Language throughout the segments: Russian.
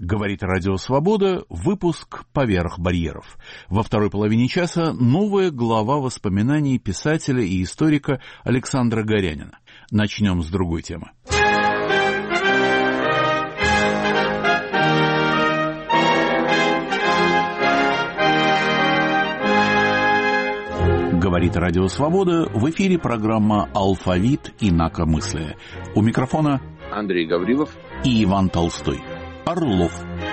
Говорит Радио Свобода, выпуск «Поверх барьеров». Во второй половине часа новая глава воспоминаний писателя и историка Александра Горянина. Начнем с другой темы. Говорит Радио Свобода, в эфире программа «Алфавит инакомыслия». У микрофона Андрей Гаврилов и Иван Толстой. Орлов.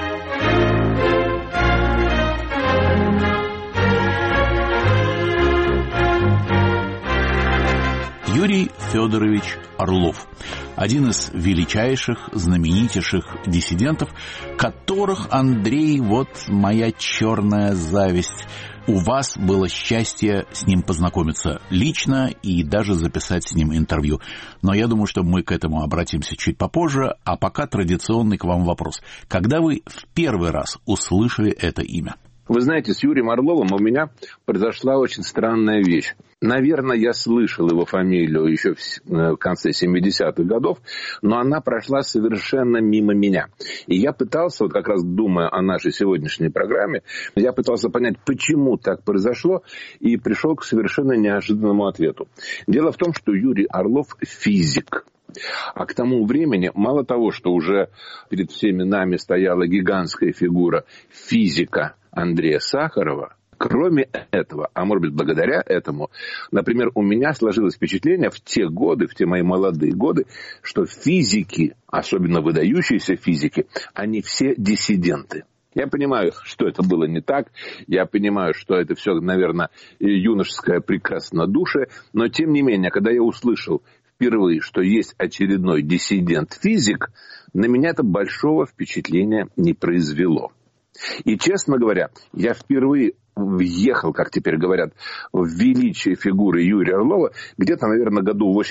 Юрий Федорович Орлов. Один из величайших, знаменитейших диссидентов, которых, Андрей, вот моя черная зависть. У вас было счастье с ним познакомиться лично и даже записать с ним интервью. Но я думаю, что мы к этому обратимся чуть попозже, а пока традиционный к вам вопрос. Когда вы в первый раз услышали это имя? Вы знаете, с Юрием Орловым у меня произошла очень странная вещь. Наверное, я слышал его фамилию еще в конце 70-х годов, но она прошла совершенно мимо меня. И я пытался, вот как раз думая о нашей сегодняшней программе, я пытался понять, почему так произошло, и пришел к совершенно неожиданному ответу. Дело в том, что Юрий Орлов физик. А к тому времени, мало того, что уже перед всеми нами стояла гигантская фигура физика Андрея Сахарова, кроме этого, а может быть благодаря этому, например, у меня сложилось впечатление в те годы, в те мои молодые годы, что физики, особенно выдающиеся физики, они все диссиденты. Я понимаю, что это было не так, я понимаю, что это все, наверное, юношеское прекраснодушие, но тем не менее, когда я услышал впервые, что есть очередной диссидент-физик, на меня это большого впечатления не произвело. И, честно говоря, я впервые въехал, как теперь говорят, в величие фигуры Юрия Орлова где-то, наверное, году в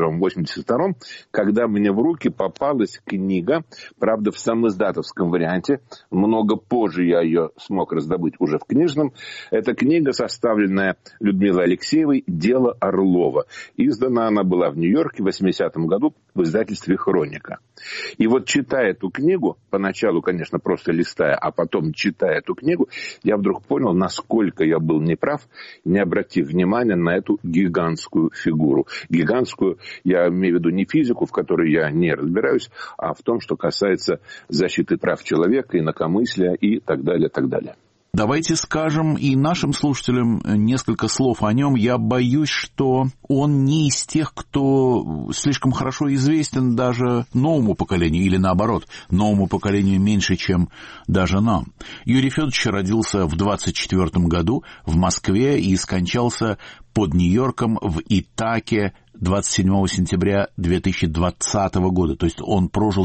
81-82, когда мне в руки попалась книга, правда, в самоиздатовском варианте, много позже я ее смог раздобыть уже в книжном. Это книга, составленная Людмилой Алексеевой «Дело Орлова». Издана она была в Нью-Йорке в 80-м году в издательстве «Хроника». И вот читая эту книгу, поначалу, конечно, просто листая, а потом читая эту книгу, я вдруг понял, насколько я был неправ, не обратив внимания на эту гигантскую фигуру. Гигантскую, я имею в виду не физику, в которой я не разбираюсь, а в том, что касается защиты прав человека, инакомыслия и так далее, так далее. Давайте скажем и нашим слушателям несколько слов о нем. Я боюсь, что он не из тех, кто слишком хорошо известен даже новому поколению, или наоборот, новому поколению меньше, чем даже нам. Юрий Федорович родился в 1924 году в Москве и скончался под Нью-Йорком в Итаке 27 сентября 2020 года. То есть он прожил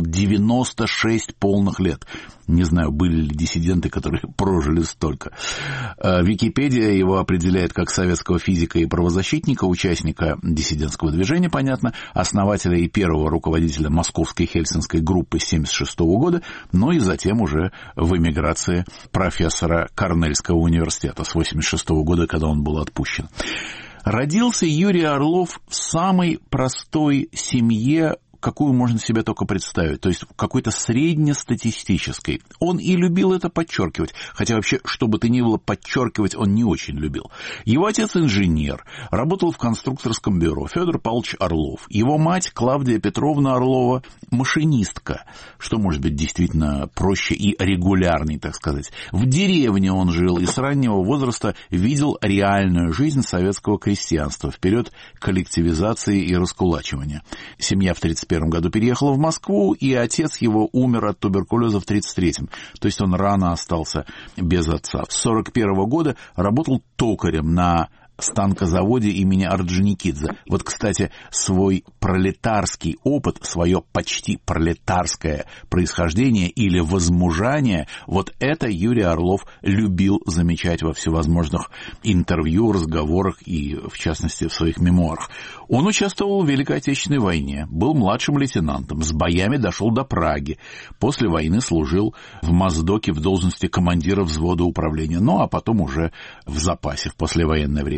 96 полных лет. Не знаю, были ли диссиденты, которые прожили столько. Википедия его определяет как советского физика и правозащитника, участника диссидентского движения, понятно, основателя и первого руководителя Московской Хельсинской группы с 1976 года, но и затем уже в эмиграции профессора Корнельского университета с 1986 года, когда он был отпущен. Родился Юрий Орлов в самой простой семье, какую можно себе только представить, то есть какой-то среднестатистической. Он и любил это подчеркивать, хотя вообще, что бы то ни было, подчеркивать он не очень любил. Его отец инженер, работал в конструкторском бюро, Федор Павлович Орлов. Его мать Клавдия Петровна Орлова машинистка, что может быть действительно проще и регулярней, так сказать. В деревне он жил и с раннего возраста видел реальную жизнь советского крестьянства в период коллективизации и раскулачивания. Семья в 1931 году переехала в Москву, и отец его умер от туберкулеза в 1933-м. То есть он рано остался без отца. С 1941 года работал токарем на станкозаводе имени Орджоникидзе. Вот, кстати, свой пролетарский опыт, свое почти пролетарское происхождение или возмужание, вот это Юрий Орлов любил замечать во всевозможных интервью, разговорах и, в частности, в своих мемуарах. Он участвовал в Великой Отечественной войне, был младшим лейтенантом, с боями дошел до Праги. После войны служил в Моздоке в должности командира взвода управления, ну а потом уже в запасе в послевоенное время.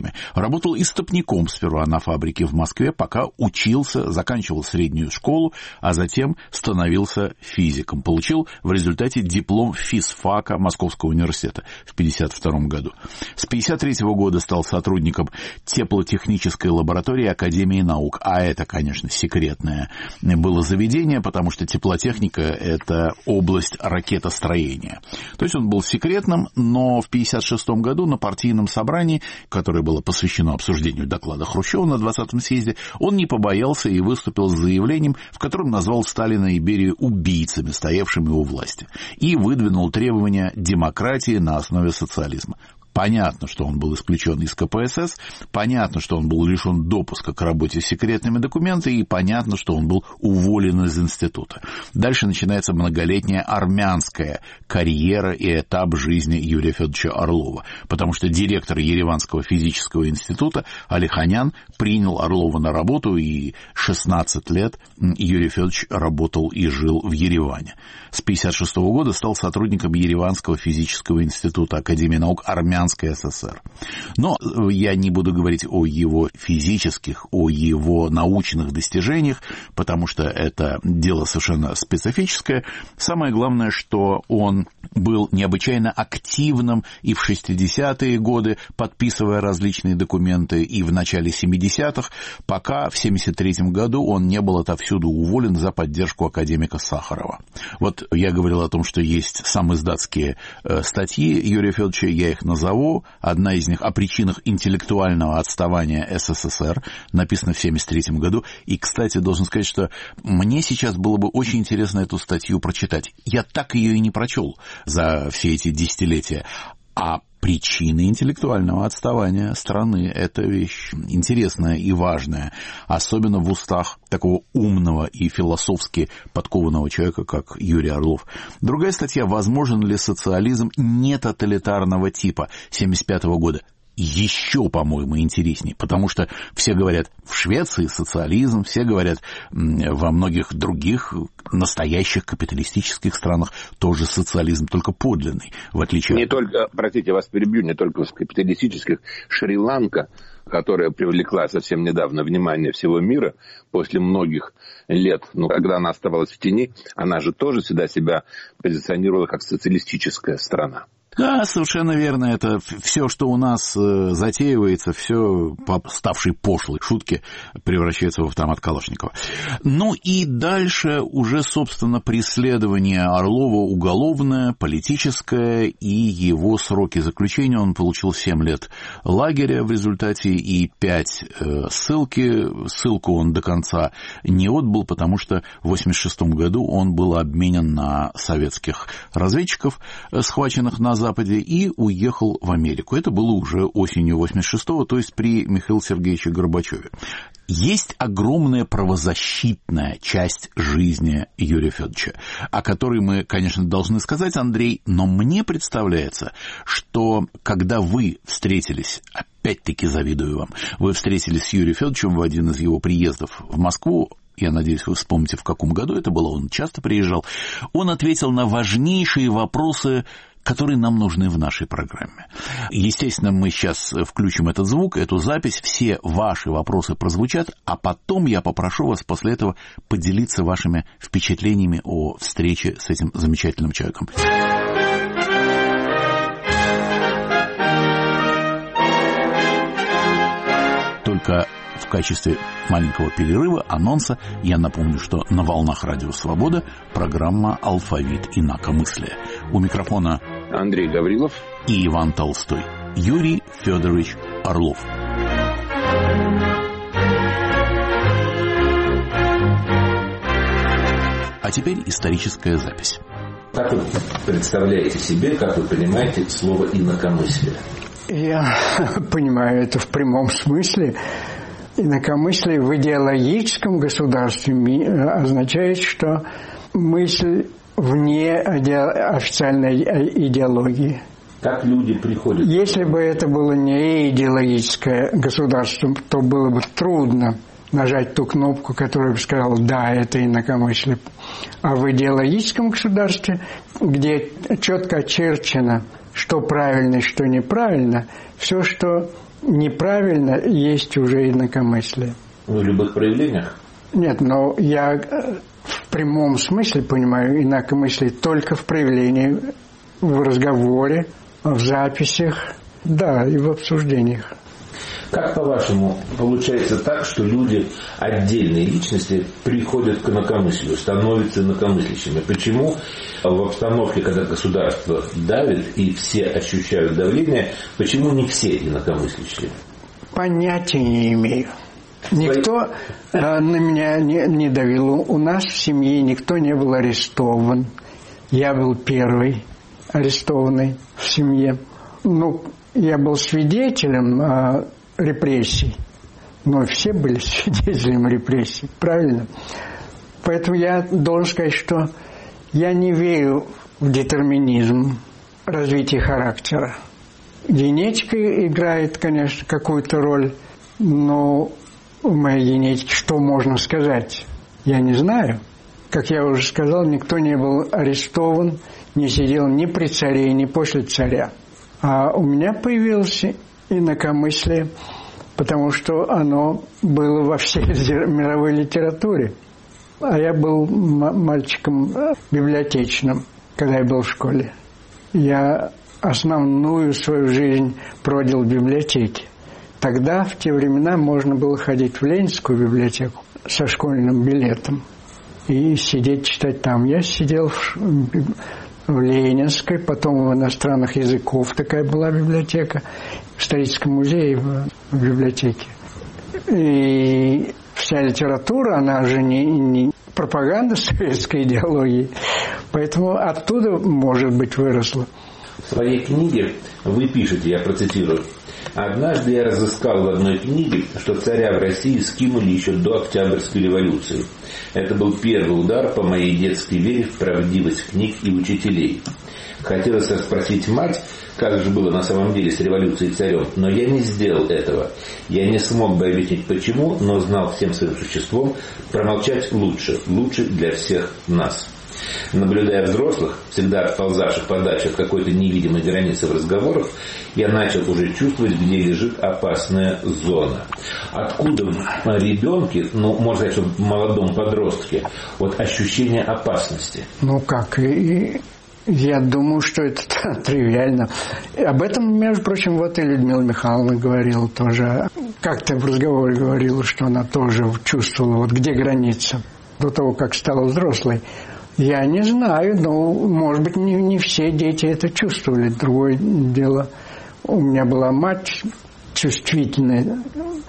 время. Работал истопником сперва на фабрике в Москве, пока учился, заканчивал среднюю школу, а затем становился физиком. Получил в результате диплом физфака Московского университета в 1952 году. С 1953 года стал сотрудником теплотехнической лаборатории Академии наук. А это, конечно, секретное было заведение, потому что теплотехника – это область ракетостроения. То есть он был секретным, но в 1956 году на партийном собрании, которое было посвящено обсуждению доклада Хрущева на 20-м съезде, он не побоялся и выступил с заявлением, в котором назвал Сталина и Берию убийцами, стоявшими у власти, и выдвинул требования демократии на основе социализма. Понятно, что он был исключен из КПСС, понятно, что он был лишен допуска к работе с секретными документами, и понятно, что он был уволен из института. Дальше начинается многолетняя армянская карьера и этап жизни Юрия Федоровича Орлова, потому что директор Ереванского физического института Алиханян принял Орлова на работу, и 16 лет Юрий Федорович работал и жил в Ереване. С 1956 года стал сотрудником Ереванского физического института Академии наук Армянской ССР. Но я не буду говорить о его физических, о его научных достижениях, потому что это дело совершенно специфическое. Самое главное, что он был необычайно активным и в 60-е годы, подписывая различные документы, и в начале 70-х, пока в 73-м году он не был отовсюду уволен за поддержку академика Сахарова. Вот я говорил о том, что есть самиздатские статьи Юрия Федоровича, я их назову. Одна из них о причинах интеллектуального отставания СССР, написана в 73-м году. И, кстати, должен сказать, что мне сейчас было бы очень интересно эту статью прочитать. Я так ее и не прочел за все эти десятилетия. А причины интеллектуального отставания страны – это вещь интересная и важная, особенно в устах такого умного и философски подкованного человека, как Юрий Орлов. Другая статья «Возможен ли социализм нетоталитарного типа» 1975 года. Еще, по-моему, интереснее, потому что все говорят в Швеции социализм, все говорят во многих других настоящих капиталистических странах тоже социализм, только подлинный, в отличие не только, простите, вас перебью, не только в капиталистических. Шри-Ланка, которая привлекла совсем недавно внимание всего мира, после многих лет, когда она оставалась в тени, она же тоже всегда себя позиционировала как социалистическая страна. Да, совершенно верно. Это все, что у нас затеивается, все по ставшей пошлой шутке превращается в автомат Калашникова. Ну и дальше уже, собственно, преследование Орлова уголовное, политическое, и его сроки заключения. Он получил 7 лет лагеря в результате и 5 ссылки. Ссылку он до конца не отбыл, потому что в 1986 году он был обменен на советских разведчиков, схваченных на Западе, и уехал в Америку. Это было уже осенью 86-го, то есть при Михаиле Сергеевиче Горбачеве. Есть огромная правозащитная часть жизни Юрия Федоровича, о которой мы, конечно, должны сказать, Андрей, но мне представляется, что когда вы встретились, опять-таки завидую вам, вы встретились с Юрием Федоровичем в один из его приездов в Москву, я надеюсь, вы вспомните, в каком году это было, он часто приезжал, он ответил на важнейшие вопросы, которые нам нужны в нашей программе. Естественно, мы сейчас включим этот звук, эту запись, все ваши вопросы прозвучат, а потом я попрошу вас после этого поделиться вашими впечатлениями о встрече с этим замечательным человеком. Только в качестве маленького перерыва, анонса, я напомню, что на волнах Радио Свобода программа «Алфавит инакомыслия». У микрофона Андрей Гаврилов и Иван Толстой. Юрий Федорович Орлов. А теперь историческая запись. Как вы представляете себе, как вы понимаете слово «инакомыслие»? Я понимаю это в прямом смысле. Инакомыслие в идеологическом государстве означает, что мысль вне официальной идеологии. Как люди приходят? Если бы это было не идеологическое государство, то было бы трудно нажать ту кнопку, которая бы сказала «да, это инакомыслие». А в идеологическом государстве, где четко очерчено, что правильно и что неправильно, все, что неправильно, есть уже инакомыслие. В любых проявлениях? Нет, но я в прямом смысле понимаю инакомыслие только в проявлении, в разговоре, в записях, да, и в обсуждениях. Как, по-вашему, получается так, что люди, отдельные личности, приходят к инакомыслию, становятся инакомыслящими? Почему в обстановке, когда государство давит и все ощущают давление, почему не все инакомыслящие? Понятия не имею. Никто на меня не давил. У нас в семье никто не был арестован. Я был первый арестованный в семье. Ну, я был свидетелем репрессий. Но все были свидетелем репрессий, правильно? Поэтому я должен сказать, что я не верю в детерминизм развития характера. Генетика играет, конечно, какую-то роль, но в моей генетике что можно сказать? Я не знаю. Как я уже сказал, никто не был арестован, не сидел ни при царе, ни после царя. А у меня появилось инакомыслие, потому что оно было во всей мировой литературе. А я был мальчиком библиотечным, когда я был в школе. Я основную свою жизнь прожил в библиотеке. Тогда, в те времена, можно было ходить в Ленинскую библиотеку со школьным билетом и сидеть читать там. Я сидел в Ленинской, потом в иностранных языков такая была библиотека, в историческом музее в библиотеке. И вся литература, она же не пропаганда советской идеологии, поэтому оттуда, может быть, выросла. В своей книге вы пишете, я процитирую: «Однажды я разыскал в одной книге, что царя в России скинули еще до Октябрьской революции. Это был первый удар по моей детской вере в правдивость книг и учителей. Хотелось расспросить мать, как же было на самом деле с революцией царем, но я не сделал этого. Я не смог бы объяснить почему, но знал всем своим существом, промолчать лучше для всех нас». Наблюдая взрослых, всегда отползавших подальше от какой-то невидимой границы в разговорах, я начал уже чувствовать, где лежит опасная зона. Откуда в ребенке, можно сказать, что в молодом подростке, вот ощущение опасности? Ну как, я думаю, что это тривиально. Об этом, между прочим, вот и Людмила Михайловна говорила тоже. Как-то в разговоре говорила, что она тоже чувствовала, вот где граница, до того, как стала взрослой. Я не знаю, но, может быть, не все дети это чувствовали. Другое дело, у меня была мать чувствительная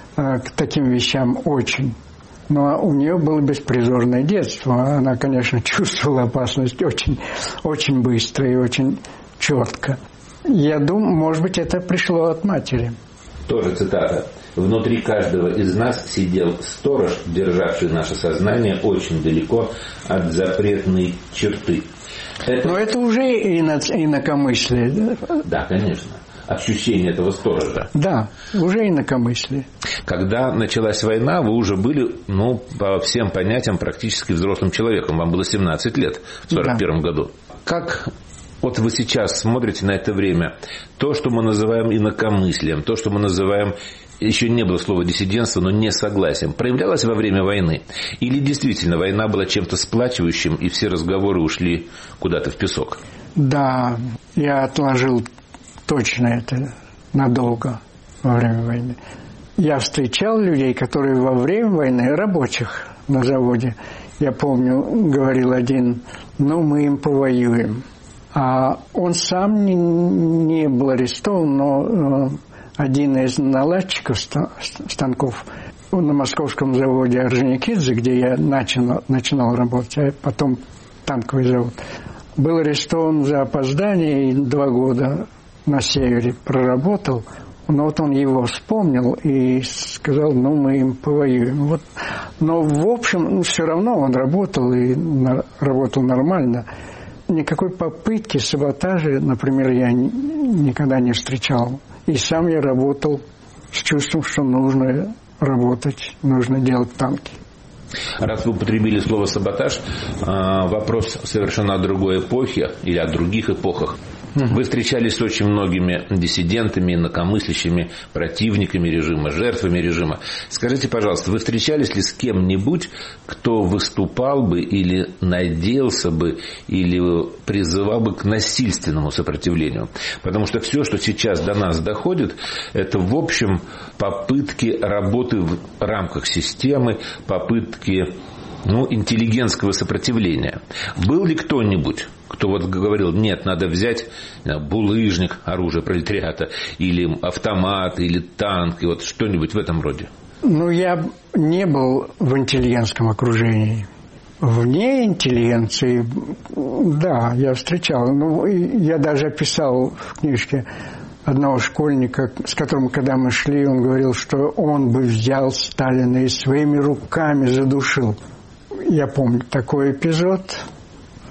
к таким вещам очень. Но у нее было беспризорное детство. Она, конечно, чувствовала опасность очень, очень быстро и очень четко. Я думаю, может быть, это пришло от матери. Тоже цитата. «Внутри каждого из нас сидел сторож, державший наше сознание очень далеко от запретной черты». Но это уже инакомыслие. Да, конечно. Ощущение этого сторожа. Да, уже инакомыслие. Когда началась война, вы уже были, по всем понятиям, практически взрослым человеком. Вам было 17 лет в 1941 году. Как вот вы сейчас смотрите на это время? То, что мы называем инакомыслием, то, что мы называем, еще не было слова диссидентство, но несогласием, проявлялось во время войны? Или действительно война была чем-то сплачивающим, и все разговоры ушли куда-то в песок? Да, я отложил точно это надолго во время войны. Я встречал людей, которые во время войны, рабочих на заводе, я помню, говорил один, мы им повоюем. А он сам не был арестован, но один из наладчиков станков на московском заводе Орджоникидзе, где я начинал работать, а потом танковый завод, был арестован за опоздание и 2 года на севере проработал. Но вот он его вспомнил и сказал, мы им повоюем. Но в общем, все равно он работал и работал нормально. Никакой попытки саботажа, например, я никогда не встречал. И сам я работал с чувством, что нужно работать, нужно делать танки. Раз вы употребили слово «саботаж», вопрос совершенно о другой эпохе или о других эпохах. Вы встречались с очень многими диссидентами, инакомыслящими, противниками режима, жертвами режима. Скажите, пожалуйста, вы встречались ли с кем-нибудь, кто выступал бы или надеялся бы, или призывал бы к насильственному сопротивлению? Потому что все, что сейчас до нас доходит, это, в общем, попытки работы в рамках системы, попытки интеллигентского сопротивления. Был ли кто-нибудь, кто вот говорил, нет, надо взять булыжник, оружие пролетариата, или автомат, или танк, и вот что-нибудь в этом роде? Я не был в интеллигентском окружении. Вне интеллигенции, да, я встречал. Я даже описал в книжке одного школьника, с которым, когда мы шли, он говорил, что он бы взял Сталина и своими руками задушил. Я помню такой эпизод. В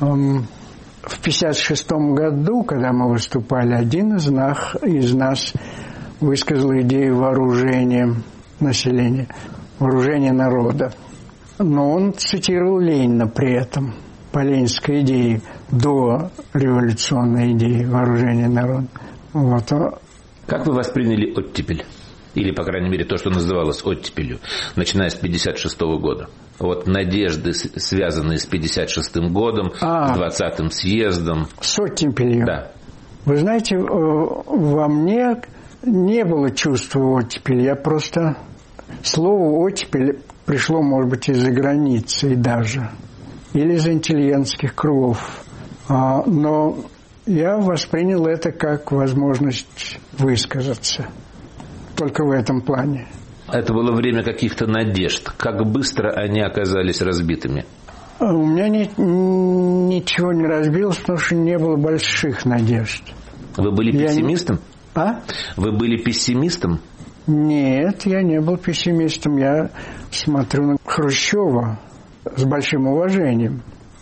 1956 году, когда мы выступали, один из нас высказал идею вооружения населения, вооружения народа. Но он цитировал Ленина при этом, по ленинской идее, до революционной идеи вооружения народа. Как вы восприняли оттепель? Или, по крайней мере, то, что называлось оттепелью, начиная с 1956 года? Надежды, связанные с 1956 годом, с 20-м съездом. С оттепелью? Да. Вы знаете, во мне не было чувства оттепели. Я просто... Слово «оттепель» пришло, может быть, из-за границы даже. Или из интеллигентских кругов. Но я воспринял это как возможность высказаться. Только в этом плане. Это было время каких-то надежд. Как быстро они оказались разбитыми? У меня ничего не разбилось, потому что не было больших надежд. Вы были пессимистом? Вы были пессимистом? Нет, я не был пессимистом. Я смотрю на Хрущева с большим уважением.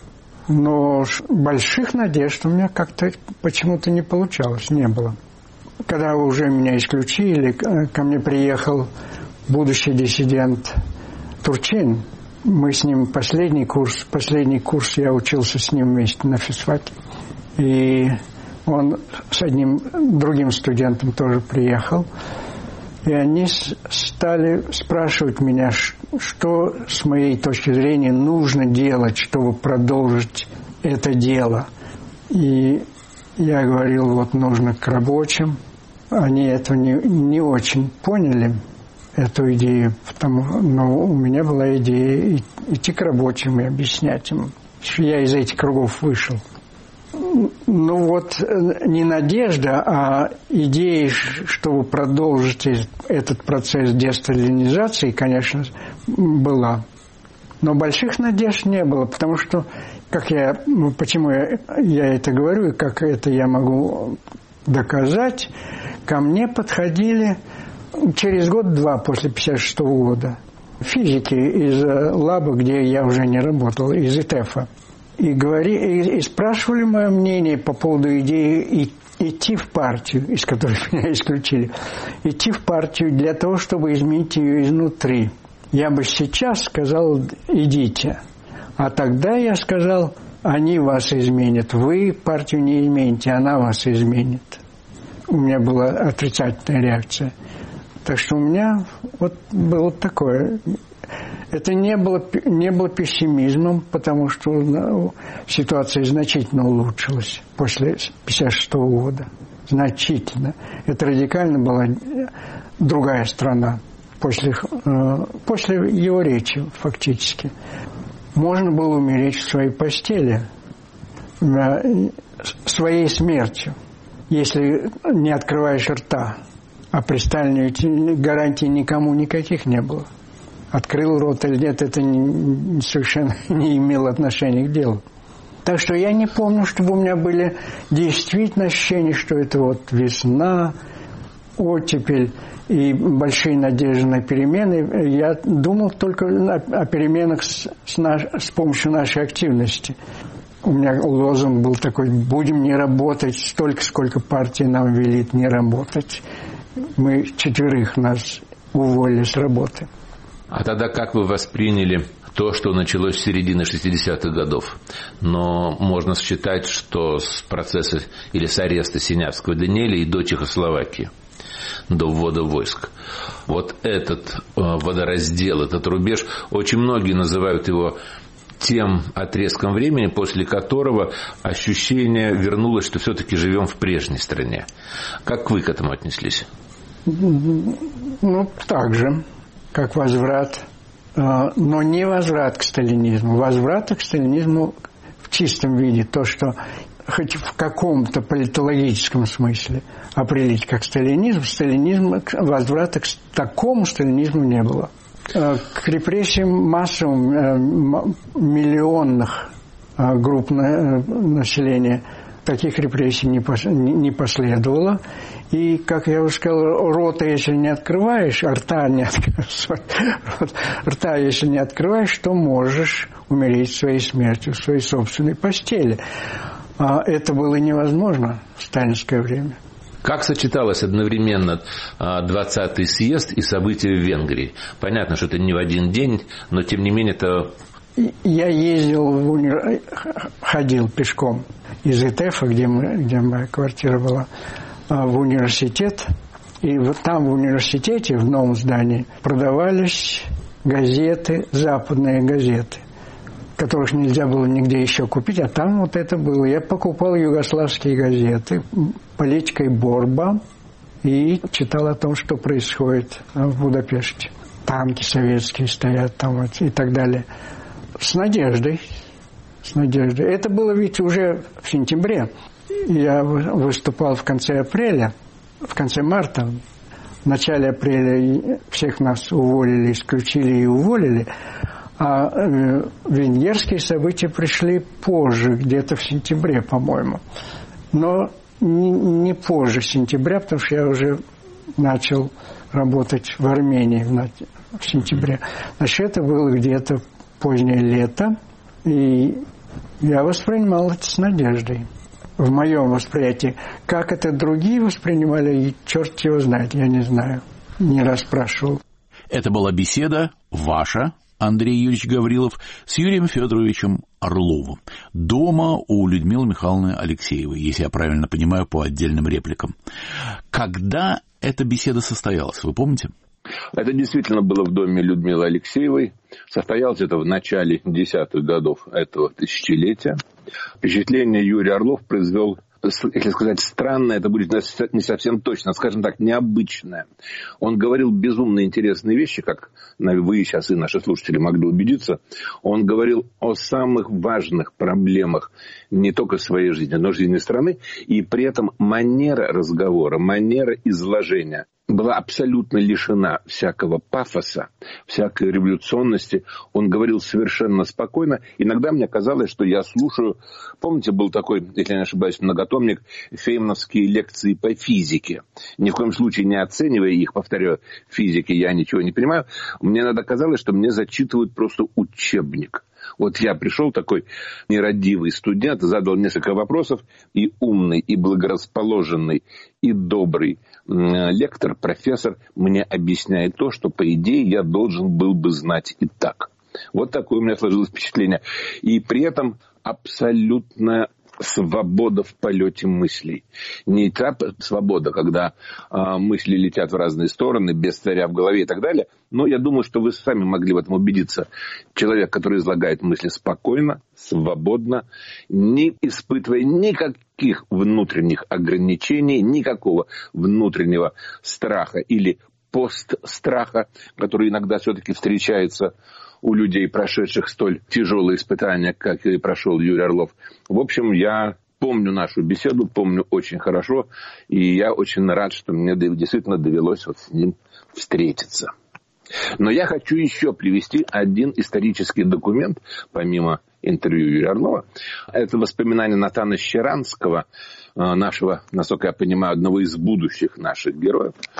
Но больших надежд у меня как-то почему-то не получалось, не было. Когда уже меня исключили, ко мне приехал будущий диссидент Турчин. Мы с ним последний курс я учился с ним вместе на физфаке. И он с одним другим студентом тоже приехал. И они стали спрашивать меня, что с моей точки зрения нужно делать, чтобы продолжить это дело. И я говорил, нужно к рабочим. Они этого не очень поняли, эту идею, но у меня была идея идти к рабочим и объяснять им. Я из этих кругов вышел. Не надежда, а идея, чтобы продолжить этот процесс десталинизации, конечно, была. Но больших надежд не было, потому что, почему я это говорю, и как это я могу доказать, ко мне подходили через год-два после 1956 года физики из лаба, где я уже не работал, из ИТЭФа. И спрашивали мое мнение по поводу идеи идти в партию, из которой меня исключили, идти в партию для того, чтобы изменить ее изнутри. Я бы сейчас сказал, идите. А тогда я сказал, они вас изменят. Вы партию не измените, она вас изменит. У меня была отрицательная реакция. Так что у меня было такое. Это не было пессимизмом, потому что ситуация значительно улучшилась после 1956 года. Значительно. Это радикально была другая страна после его речи фактически. Можно было умереть в своей постели, своей смертью, если не открываешь рта. А при Сталине гарантий никому никаких не было. Открыл рот или нет, это совершенно не имело отношения к делу. Так что я не помню, чтобы у меня были действительно ощущения, что это весна, оттепель и большие надежды на перемены. Я думал только о переменах с помощью нашей активности. У меня лозунг был такой: будем не работать столько, сколько партия нам велит не работать. Мы 4 нас уволили с работы. А тогда как вы восприняли то, что началось с середины 60-х годов. Но можно считать, что с процесса или с ареста Синявского Даниэля и до Чехословакии, до ввода войск. Вот этот водораздел, этот рубеж, очень многие называют его тем отрезком времени, после которого ощущение вернулось, что все-таки живем в прежней стране. Как вы к этому отнеслись? Ну, так же, как возврат. Но не возврат к сталинизму. Возврат к сталинизму в чистом виде. То, что хоть в каком-то политологическом смысле определить как сталинизм, возврата к такому сталинизму не было. К репрессиям массовым миллионных групп населения таких репрессий не последовало. И, как я уже сказал, рота, если не открываешь, рта если не открываешь, то можешь умереть своей смертью в своей собственной постели. Это было невозможно в сталинское время. Как сочеталось одновременно 20-й съезд и события в Венгрии? Понятно, что это не в один день, но тем не менее это... Я ездил, ходил пешком из ИТЭФа, где моя квартира была, в университет. И вот там в университете, в новом здании, продавались газеты, западные газеты, которых нельзя было нигде еще купить, а там вот это было. Я покупал югославские газеты «Политика и борьба» и читал о том, что происходит в Будапеште. Танки советские стоят там вот, и так далее. С надеждой. Это было ведь уже в сентябре. Я выступал в конце апреля, в конце марта. В начале апреля всех нас уволили, исключили и уволили. А венгерские события пришли позже, где-то в сентябре, по-моему. Но не позже сентября, потому что я уже начал работать в Армении в сентябре. Значит, это было где-то позднее лето, и я воспринимал это с надеждой. В моем восприятии. Как это другие воспринимали, и черт его знает, я не знаю. Не расспрашивал. Это была беседа ваша, Андрей Юрьевич Гаврилов, с Юрием Федоровичем Орловым. Дома у Людмилы Михайловны Алексеевой, если я правильно понимаю, по отдельным репликам. Когда эта беседа состоялась, вы помните? Это действительно было в доме Людмилы Алексеевой. Состоялось это в начале 10-х годов этого тысячелетия. Впечатление Юрий Орлов произвел, если сказать странное, это будет не совсем точно, скажем так, необычное. Он говорил безумно интересные вещи, как вы сейчас и наши слушатели могли убедиться. Он говорил о самых важных проблемах не только своей жизни, но и жизни страны. И при этом манера разговора, манера изложения была абсолютно лишена всякого пафоса, всякой революционности. Он говорил совершенно спокойно. Иногда мне казалось, что я слушаю... Помните, был такой, если я не ошибаюсь, многотомник «Феймановские лекции по физике». Ни в коем случае не оценивая их, повторяю, в физике я ничего не понимаю. Мне иногда казалось, что мне зачитывают просто учебник. Вот я пришел такой нерадивый студент, задал несколько вопросов, и умный, и благорасположенный, и добрый лектор, профессор мне объясняет то, что, по идее, я должен был бы знать и так. Вот такое у меня сложилось впечатление. И при этом абсолютная свобода в полете мыслей. Не та свобода, когда мысли летят в разные стороны, без царя в голове и так далее. Но я думаю, что вы сами могли в этом убедиться. Человек, который излагает мысли спокойно, свободно, не испытывая никаких внутренних ограничений, никакого внутреннего страха или постстраха, который иногда все-таки встречается у людей, прошедших столь тяжелые испытания, как и прошел Юрий Орлов. В общем, я помню нашу беседу, помню очень хорошо, и я очень рад, что мне действительно довелось вот с ним встретиться. Но я хочу еще привести один исторический документ, помимо интервью Юрия Орлова. Это воспоминания Натана Щеранского, нашего, насколько я понимаю, одного из будущих наших героев.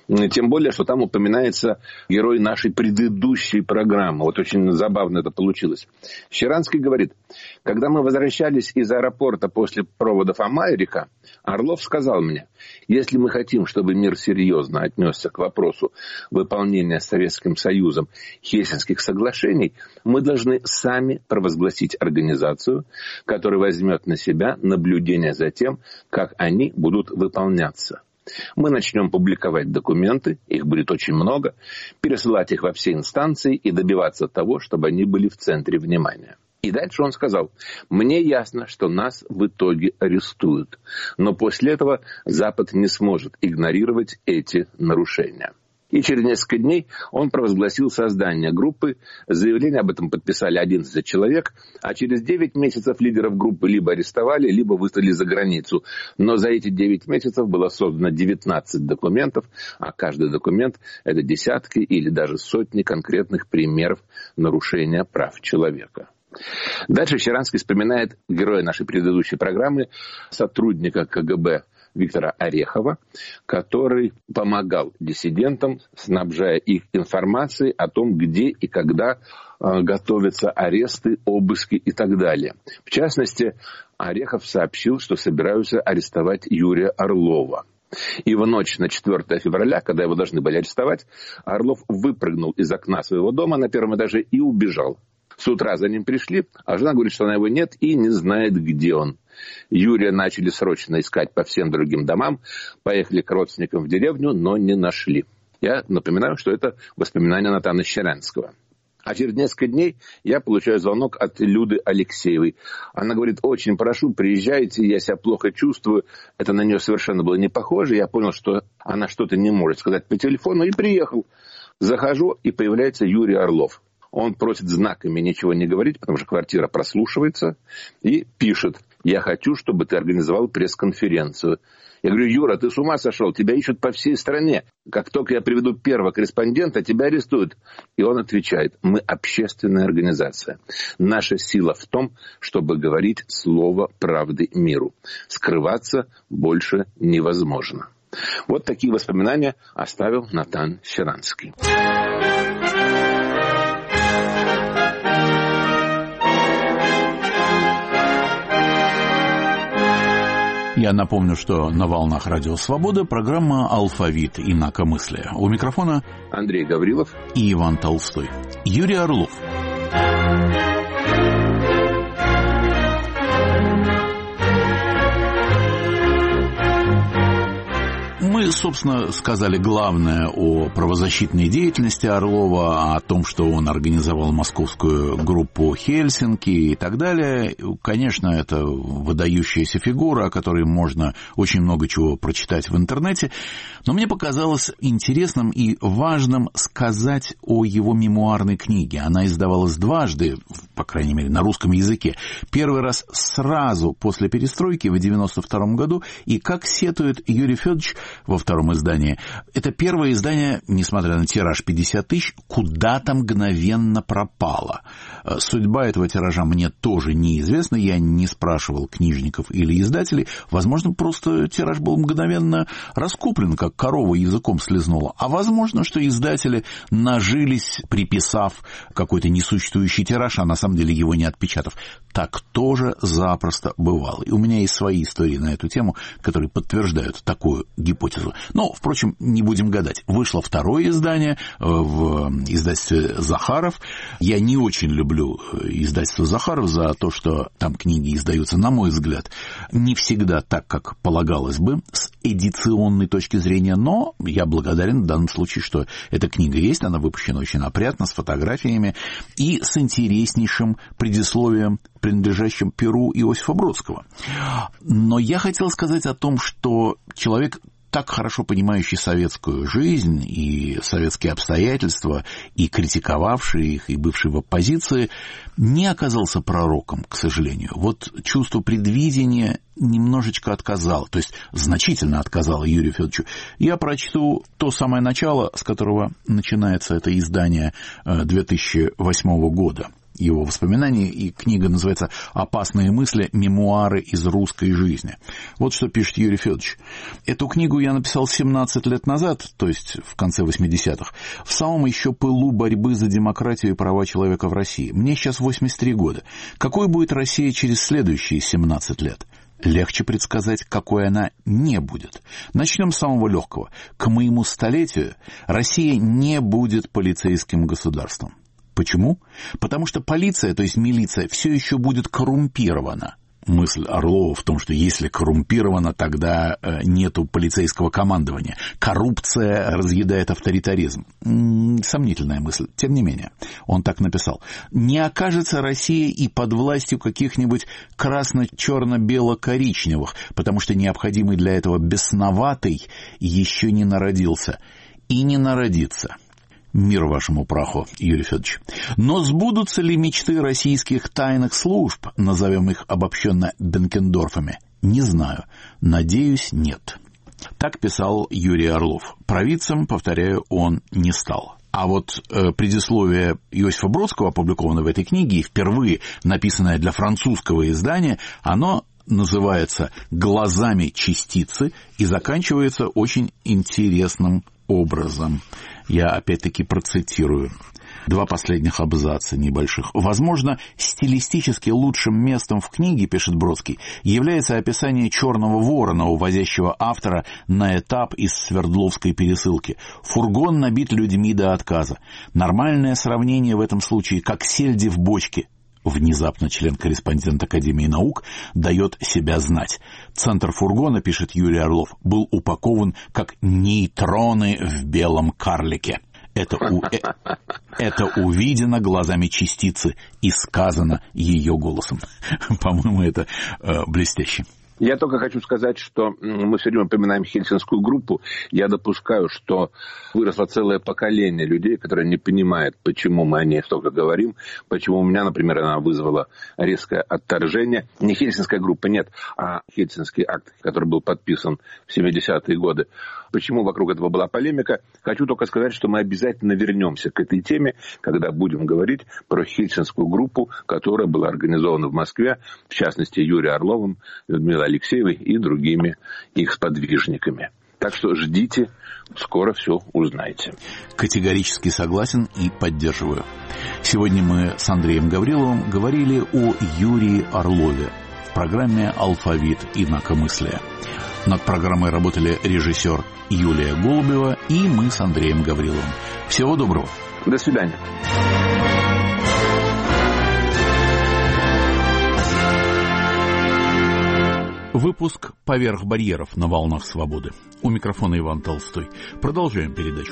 Тем более, что там упоминается герой нашей предыдущей программы. Вот очень забавно это получилось. Щеранский говорит: когда мы возвращались из аэропорта после проводов Амайрика, Орлов сказал мне: если мы хотим, чтобы мир серьезно отнесся к вопросу выполнения Советским Союзом Хельсинских соглашений, мы должны сами провозгласить организацию, которая возьмет на себя наблюдение за тем, как они будут выполняться. Мы начнем публиковать документы, их будет очень много, пересылать их во все инстанции и добиваться того, чтобы они были в центре внимания. И дальше он сказал: мне ясно, что нас в итоге арестуют, но после этого Запад не сможет игнорировать эти нарушения. И через несколько дней он провозгласил создание группы. Заявление об этом подписали 11 человек, а через 9 месяцев лидеров группы либо арестовали, либо выслали за границу. Но за эти 9 месяцев было создано 19 документов, а каждый документ – это десятки или даже сотни конкретных примеров нарушения прав человека. Дальше Щеранский вспоминает героя нашей предыдущей программы, сотрудника КГБ Виктора Орехова, который помогал диссидентам, снабжая их информацией о том, где и когда готовятся аресты, обыски и так далее. В частности, Орехов сообщил, что собираются арестовать Юрия Орлова. И в ночь на 4 февраля, когда его должны были арестовать, Орлов выпрыгнул из окна своего дома на первом этаже и убежал. С утра за ним пришли, а жена говорит, что она его нет и не знает, где он. Юрия начали срочно искать по всем другим домам, поехали к родственникам в деревню, но не нашли. Я напоминаю, что это воспоминания Натана Щеранского. А через несколько дней я получаю звонок от Люды Алексеевой. Она говорит: очень прошу, приезжайте, я себя плохо чувствую. Это на нее совершенно было не похоже. Я понял, что она что-то не может сказать по телефону, и приехал. Захожу, и появляется Юрий Орлов. Он просит знаками ничего не говорить, потому что квартира прослушивается, и пишет: я хочу, чтобы ты организовал пресс-конференцию. Я говорю: Юра, ты с ума сошел? Тебя ищут по всей стране. Как только я приведу первого корреспондента, тебя арестуют. И он отвечает: мы общественная организация. Наша сила в том, чтобы говорить слово правды миру. Скрываться больше невозможно. Вот такие воспоминания оставил Натан Щеранский. Я напомню, что на волнах Радио Свобода программа «Алфавит. Инакомыслие». У микрофона Андрей Гаврилов и Иван Толстой. Юрий Орлов. Мы, собственно, сказали главное о правозащитной деятельности Орлова, о том, что он организовал московскую группу «Хельсинки» и так далее. Конечно, это выдающаяся фигура, о которой можно очень много чего прочитать в интернете. Но мне показалось интересным и важным сказать о его мемуарной книге. Она издавалась дважды, по крайней мере, на русском языке. Первый раз сразу после перестройки в 1992 году, и, как сетует Юрий Федорович во втором издании, это первое издание, несмотря на тираж 50 тысяч, куда-то мгновенно пропало. Судьба этого тиража мне тоже неизвестна, я не спрашивал книжников или издателей. Возможно, просто тираж был мгновенно раскуплен, как корова языком слезнула. А возможно, что издатели нажились, приписав какой-то несуществующий тираж, а на самом деле его не отпечатав. Так тоже запросто бывало. И у меня есть свои истории на эту тему, которые подтверждают такую гипотезу. Но, впрочем, не будем гадать. Вышло второе издание в издательстве «Захаров». Я не очень люблю издательство «Захаров» за то, что там книги издаются, на мой взгляд, не всегда так, как полагалось бы с эдиционной точки зрения, но я благодарен в данном случае, что эта книга есть, она выпущена очень опрятно, с фотографиями и с интереснейшим предисловием, принадлежащим перу Иосифа Бродского. Но я хотел сказать о том, что человек, так хорошо понимающий советскую жизнь и советские обстоятельства, и критиковавший их, и бывший в оппозиции, не оказался пророком, к сожалению. Вот чувство предвидения немножечко отказало, то есть значительно отказало Юрию Федоровичу. Я прочту то самое начало, с которого начинается это издание 2008 года. его воспоминаний, и книга называется «Опасные мысли. Мемуары из русской жизни». Вот что пишет Юрий Федорович. Эту книгу я написал 17 лет назад, то есть в конце 80-х, в самом еще пылу борьбы за демократию и права человека в России. Мне сейчас 83 года. Какой будет Россия через следующие 17 лет? Легче предсказать, какой она не будет. Начнем с самого легкого. К моему столетию Россия не будет полицейским государством. Почему? Потому что полиция, то есть милиция, все еще будет коррумпирована. Мысль Орлова в том, что если коррумпировано, тогда нету полицейского командования. Коррупция разъедает авторитаризм. Сомнительная мысль. Тем не менее, он так написал. Не окажется Россия и под властью каких-нибудь красно-черно-бело-коричневых, потому что необходимый для этого бесноватый еще не народился. И не народится. Мир вашему праху, Юрий Федорович. Но сбудутся ли мечты российских тайных служб, назовем их обобщенно Бенкендорфами? Не знаю. Надеюсь, нет. Так писал Юрий Орлов. Провидцем, повторяю, он не стал. А вот предисловие Иосифа Бродского, опубликованное в этой книге, и впервые написанное для французского издания, оно называется «Глазами частицы» и заканчивается очень интересным образом. Я опять-таки процитирую. 2 последних абзаца небольших. Возможно, стилистически лучшим местом в книге, пишет Бродский, является описание черного ворона, увозящего автора на этап из Свердловской пересылки. Фургон набит людьми до отказа. Нормальное сравнение в этом случае, как сельди в бочке. Внезапно член-корреспондент Академии наук дает себя знать. Центр фургона, пишет Юрий Орлов, был упакован как нейтроны в белом карлике. Это увидено глазами частицы и сказано ее голосом. По-моему, это блестяще. Я только хочу сказать, что мы все время упоминаем Хельсинскую группу. Я допускаю, что выросло целое поколение людей, которые не понимают, почему мы о ней столько говорим, почему у меня, например, она вызвала резкое отторжение. Не Хельсинская группа, нет, а Хельсинский акт, который был подписан в 70-е годы. Почему вокруг этого была полемика? Хочу только сказать, что мы обязательно вернемся к этой теме, когда будем говорить про Хельсинскую группу, которая была организована в Москве, в частности, Юрием Орловым, Людмилой Алексеевой и другими их сподвижниками. Так что ждите, скоро все узнаете. Категорически согласен и поддерживаю. Сегодня мы с Андреем Гавриловым говорили о Юрии Орлове в программе «Алфавит инакомыслия». Над программой работали режиссер Юлия Голубева и мы с Андреем Гавриловым. Всего доброго. До свидания. Выпуск «Поверх барьеров» на волнах свободы. У микрофона Иван Толстой. Продолжаем передачу.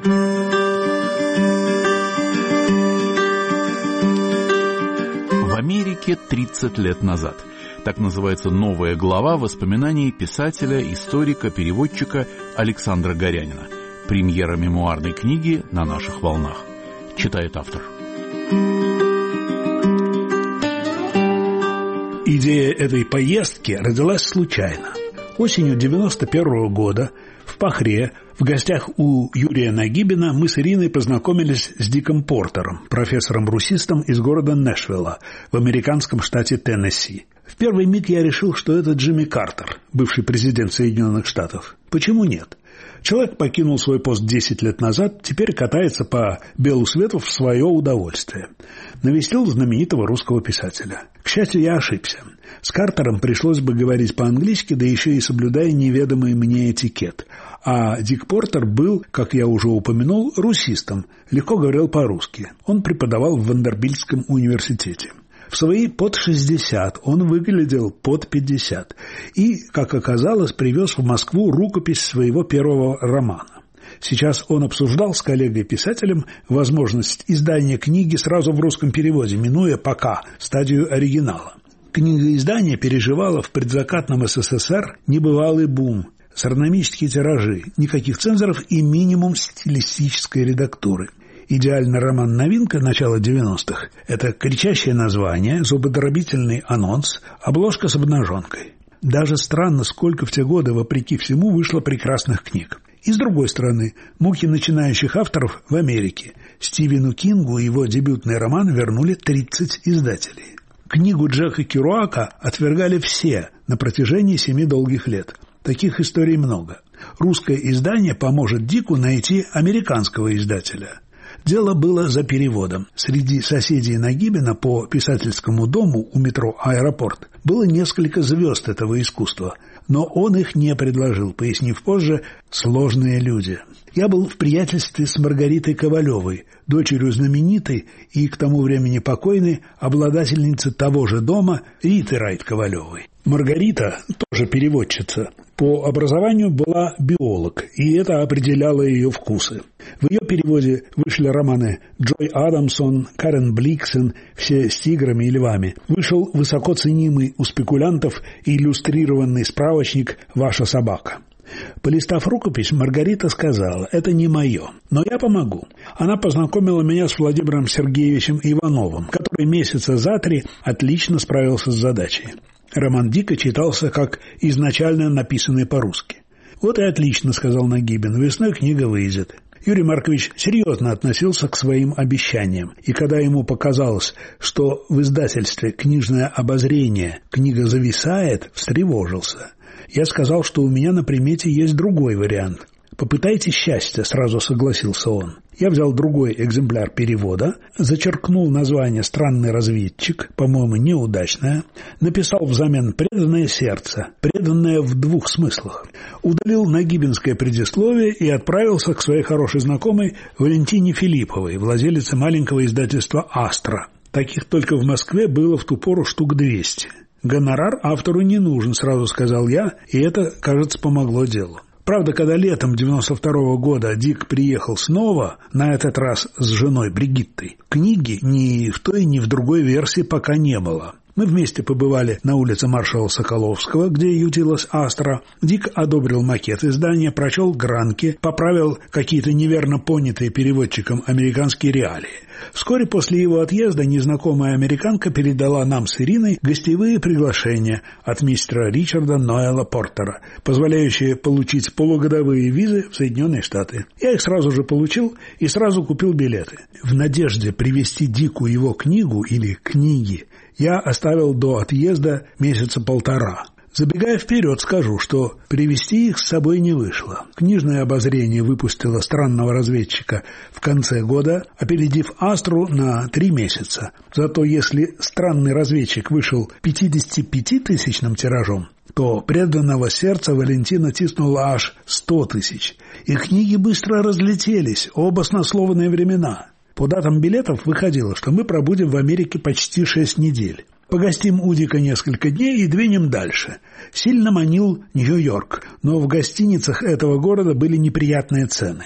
В Америке 30 лет назад. Так называется новая глава воспоминаний писателя, историка, переводчика Александра Горянина. Премьера мемуарной книги на наших волнах. Читает автор. Идея этой поездки родилась случайно. Осенью 91 года в Пахре, в гостях у Юрия Нагибина, мы с Ириной познакомились с Диком Портером, профессором-русистом из города Нэшвилла в американском штате Теннесси. В первый миг я решил, что это Джимми Картер, бывший президент Соединенных Штатов. Почему нет? Человек покинул свой пост 10 лет назад, теперь катается по белу свету в свое удовольствие. Навестил знаменитого русского писателя. К счастью, я ошибся. С Картером пришлось бы говорить по-английски, да еще и соблюдая неведомый мне этикет. А Дик Портер был, как я уже упомянул, русистом, легко говорил по-русски. Он преподавал в Вандербильтском университете. В свои под 60 он выглядел под 50 и, как оказалось, привез в Москву рукопись своего первого романа. Сейчас он обсуждал с коллегой-писателем возможность издания книги сразу в русском переводе, минуя пока стадию оригинала. Книгоиздание переживало в предзакатном СССР небывалый бум, астрономические тиражи, никаких цензоров и минимум стилистической редактуры. Идеальный роман-новинка начала 90-х – это кричащее название, зубодробительный анонс, обложка с обнаженкой. Даже странно, сколько в те годы, вопреки всему, вышло прекрасных книг. И с другой стороны, муки начинающих авторов в Америке. Стивену Кингу его дебютный роман вернули 30 издателей. Книгу Джека Керуака отвергали все на протяжении 7 долгих лет. Таких историй много. Русское издание поможет Дику найти американского издателя. Дело было за переводом. Среди соседей Нагибина по писательскому дому у метро «Аэропорт» было несколько звезд этого искусства, но он их не предложил, пояснив позже «сложные люди». Я был в приятельстве с Маргаритой Ковалевой, дочерью знаменитой и к тому времени покойной обладательницы того же дома Риты Райт-Ковалевой. Маргарита, тоже переводчица, по образованию была биолог, и это определяло ее вкусы. В ее переводе вышли романы Джой Адамсон, Карен Бликсен, все с тиграми и львами. Вышел высоко ценимый у спекулянтов и иллюстрированный справочник «Ваша собака». Полистав рукопись, Маргарита сказала: «Это не мое, но я помогу». Она познакомила меня с Владимиром Сергеевичем Ивановым, который месяца за 3 отлично справился с задачей. Роман Дика читался как изначально написанный по-русски. «Вот и отлично», — сказал Нагибин, — «весной книга выйдет». Юрий Маркович серьезно относился к своим обещаниям, и когда ему показалось, что в издательстве «Книжное обозрение» книга зависает, встревожился. Я сказал, что у меня на примете есть другой вариант. «Попытайте счастья», — сразу согласился он. Я взял другой экземпляр перевода, зачеркнул название «Странный разведчик», по-моему, неудачное, написал взамен «Преданное сердце», преданное в 2 смыслах, удалил нагибинское предисловие и отправился к своей хорошей знакомой Валентине Филипповой, владелице маленького издательства «Астра». Таких только в Москве было в ту пору штук 200. «Гонорар автору не нужен», — сразу сказал я, и это, кажется, помогло делу. Правда, когда летом 92-го года Дик приехал снова, на этот раз с женой Бригиттой, книги ни в той, ни в другой версии пока не было. Мы вместе побывали на улице маршала Соколовского, где ютилась «Астра». Дик одобрил макет издания, прочел гранки, поправил какие-то неверно понятые переводчиком американские реалии. Вскоре после его отъезда незнакомая американка передала нам с Ириной гостевые приглашения от мистера Ричарда Ноэла Портера, позволяющие получить полугодовые визы в Соединенные Штаты. Я их сразу же получил и сразу купил билеты. В надежде привезти Дику его книгу или книги я оставил до отъезда месяца 1,5. Забегая вперед, скажу, что привезти их с собой не вышло. Книжное обозрение выпустило «Странного разведчика» в конце года, опередив «Астру» на 3 месяца. Зато если «Странный разведчик» вышел 55-тысячным тиражом, то «Преданного сердца» Валентина тиснула аж 100 тысяч. И книги быстро разлетелись, оба баснословные времена. По датам билетов выходило, что мы пробудем в Америке почти 6 недель. Погостим у Дика несколько дней и двинем дальше. Сильно манил Нью-Йорк, но в гостиницах этого города были неприятные цены.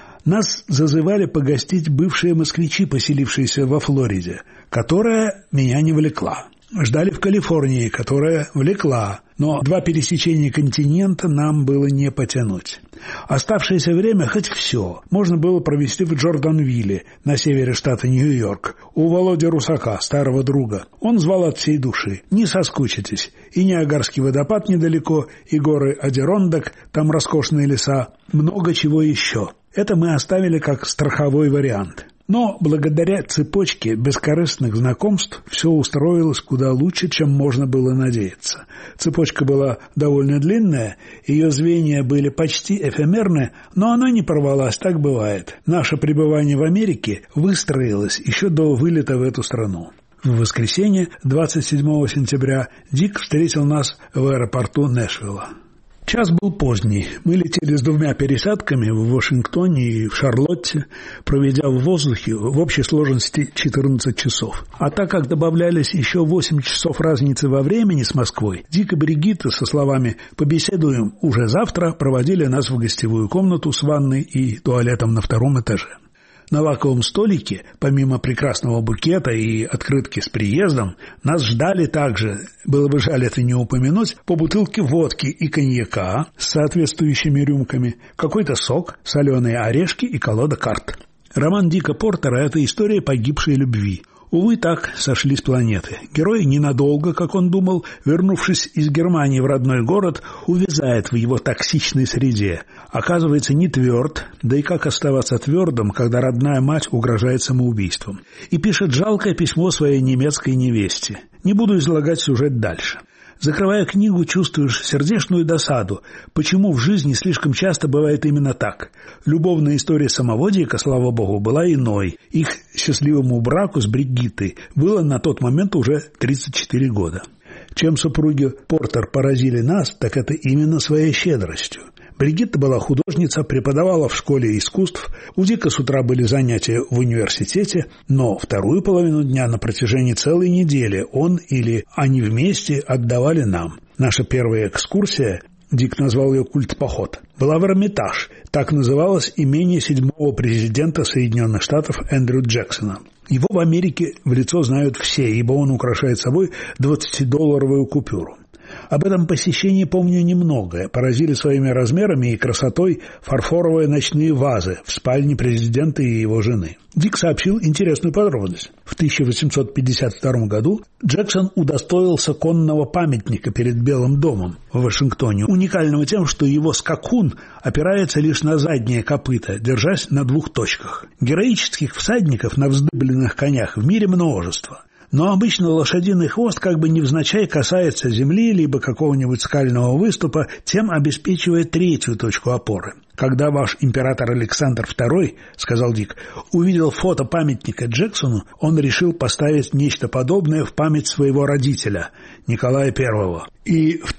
Нас зазывали погостить бывшие москвичи, поселившиеся во Флориде, которая меня не влекла. Ждали в Калифорнии, которая влекла, но 2 пересечения континента нам было не потянуть. Оставшееся время хоть все можно было провести в Джорданвилле, на севере штата Нью-Йорк, у Володи Русака, старого друга. Он звал от всей души. Не соскучитесь. И Ниагарский водопад недалеко, и горы Адирондак, там роскошные леса, много чего еще. Это мы оставили как страховой вариант. Но благодаря цепочке бескорыстных знакомств все устроилось куда лучше, чем можно было надеяться. Цепочка была довольно длинная, ее звенья были почти эфемерны, но она не порвалась, так бывает. Наше пребывание в Америке выстроилось еще до вылета в эту страну. В воскресенье, 27 сентября, Дик встретил нас в аэропорту Нэшвилла. Час был поздний. Мы летели с 2 пересадками в Вашингтоне и в Шарлотте, проведя в воздухе в общей сложности 14 часов. А так как добавлялись еще 8 часов разницы во времени с Москвой, Дик и Бригитта со словами «побеседуем уже завтра» проводили нас в гостевую комнату с ванной и туалетом на 2-м этаже. На лаковом столике, помимо прекрасного букета и открытки с приездом, нас ждали также, было бы жаль это не упомянуть, по бутылке водки и коньяка с соответствующими рюмками, какой-то сок, соленые орешки и колода карт. Роман Дика Портера – это история погибшей любви. Увы, так сошлись планеты. Герой ненадолго, как он думал, вернувшись из Германии в родной город, увязает в его токсичной среде. Оказывается, не тверд, да и как оставаться твердым, когда родная мать угрожает самоубийством. И пишет жалкое письмо своей немецкой невесте. Не буду излагать сюжет дальше. Закрывая книгу, чувствуешь сердечную досаду. Почему в жизни слишком часто бывает именно так? Любовная история самого Дика, слава богу, была иной. Их счастливому браку с Бригиттой было на тот момент уже 34 года. Чем супруги Портер поразили нас, так это именно своей щедростью. Бригитта была художница, преподавала в школе искусств, у Дика с утра были занятия в университете, но вторую половину дня на протяжении целой недели он или они вместе отдавали нам. Наша первая экскурсия, Дик назвал ее «Культпоход», была в Эрмитаж, так называлось имение 7-го президента Соединенных Штатов Эндрю Джексона. Его в Америке в лицо знают все, ибо он украшает собой 20-долларовую купюру. Об этом посещении помню немного. Поразили своими размерами и красотой фарфоровые ночные вазы в спальне президента и его жены. Дик сообщил интересную подробность. В 1852 году Джексон удостоился конного памятника перед Белым домом в Вашингтоне, уникального тем, что его скакун опирается лишь на заднее копыто, держась на 2 точках. Героических всадников на вздыбленных конях в мире множество. Но обычно лошадиный хвост как бы невзначай касается земли либо какого-нибудь скального выступа, тем обеспечивая 3-ю точку опоры. Когда ваш император Александр II, сказал Дик, увидел фото памятника Джексону, он решил поставить нечто подобное в память своего родителя, Николая I. И в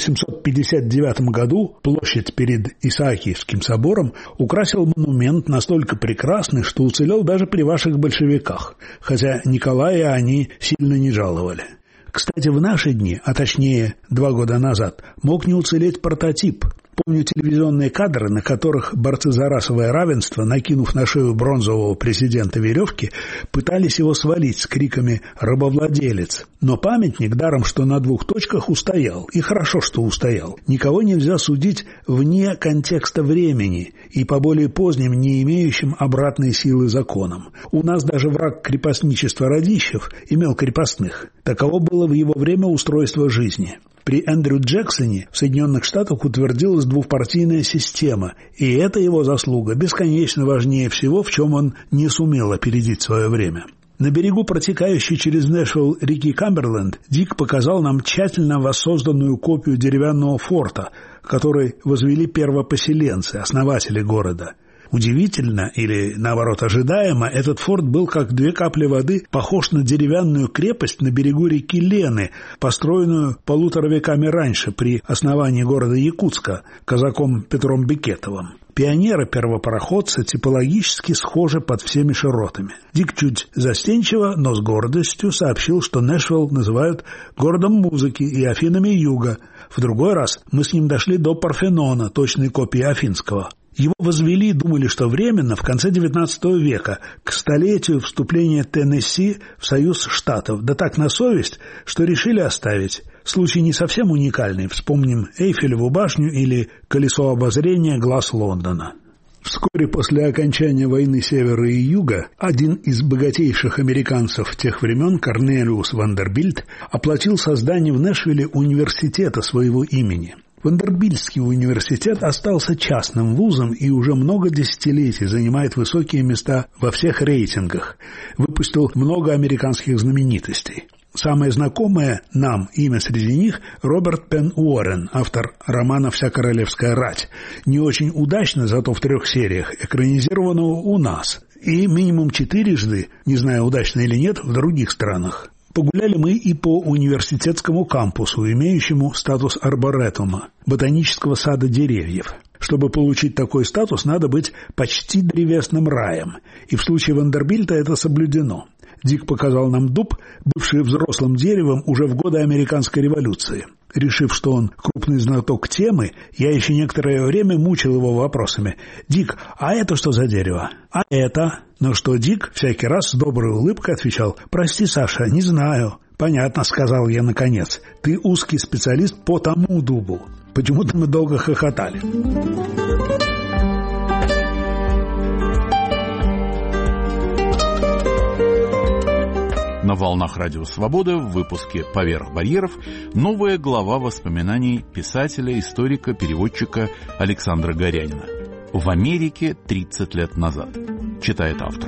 1859 году площадь перед Исаакиевским собором украсил монумент настолько прекрасный, что уцелел даже при ваших большевиках, хотя Николая они сильно не жаловали. Кстати, в наши дни, а точнее 2 года назад, мог не уцелеть прототип. Помню телевизионные кадры, на которых борцы за расовое равенство, накинув на шею бронзового президента веревки, пытались его свалить с криками «рабовладелец». Но памятник, даром что на 2 точках, устоял. И хорошо, что устоял. Никого нельзя судить вне контекста времени и по более поздним, не имеющим обратной силы законам. У нас даже враг крепостничества Радищев имел крепостных. Таково было в его время устройство жизни. При Эндрю Джексоне в Соединенных Штатах утвердилась двухпартийная система, и это его заслуга бесконечно важнее всего, в чем он не сумел опередить свое время. На берегу протекающей через Нэшвилл реки Камберленд Дик показал нам тщательно воссозданную копию деревянного форта, который возвели первопоселенцы, основатели города. Удивительно, или, наоборот, ожидаемо, этот форт был, как 2 капли воды, похож на деревянную крепость на берегу реки Лены, построенную 1,5 века раньше при основании города Якутска казаком Петром Бекетовым. Пионеры-первопроходцы типологически схожи под всеми широтами. Дик чуть застенчиво, но с гордостью сообщил, что Нэшвилл называют городом музыки и Афинами Юга. В другой раз мы с ним дошли до Парфенона, точной копии афинского. Его возвели, думали, что временно, в конце XIX века, к столетию вступления Теннесси в Союз Штатов. Да так на совесть, что решили оставить. Случай не совсем уникальный. Вспомним Эйфелеву башню или колесо обозрения «Глаз Лондона». Вскоре после окончания войны Севера и Юга один из богатейших американцев тех времен, Корнелиус Вандербильт, оплатил создание в Нэшвилле университета своего имени. Вандербильтский университет остался частным вузом и уже много десятилетий занимает высокие места во всех рейтингах. Выпустил много американских знаменитостей. Самое знакомое нам имя среди них – Роберт Пен Уоррен, автор романа «Вся королевская рать». Не очень удачно, зато в 3 сериях, экранизированного у нас. И минимум 4, не знаю, удачно или нет, в других странах. Погуляли мы и по университетскому кампусу, имеющему статус арборетума, ботанического сада деревьев. Чтобы получить такой статус, надо быть почти древесным раем. И в случае Вандербильта это соблюдено. Дик показал нам дуб, бывший взрослым деревом уже в годы американской революции. Решив, что он крупный знаток темы, я еще некоторое время мучил его вопросами. «Дик, а это что за дерево? А это?» Но что Дик всякий раз с доброй улыбкой отвечал: «Прости, Саша, не знаю». «Понятно», — сказал я наконец. «Ты узкий специалист по тому дубу». Почему-то мы долго хохотали. На волнах Радио Свобода в выпуске «Поверх барьеров» новая глава воспоминаний писателя, историка, переводчика Александра Горянина. В Америке 30 лет назад. Читает автор.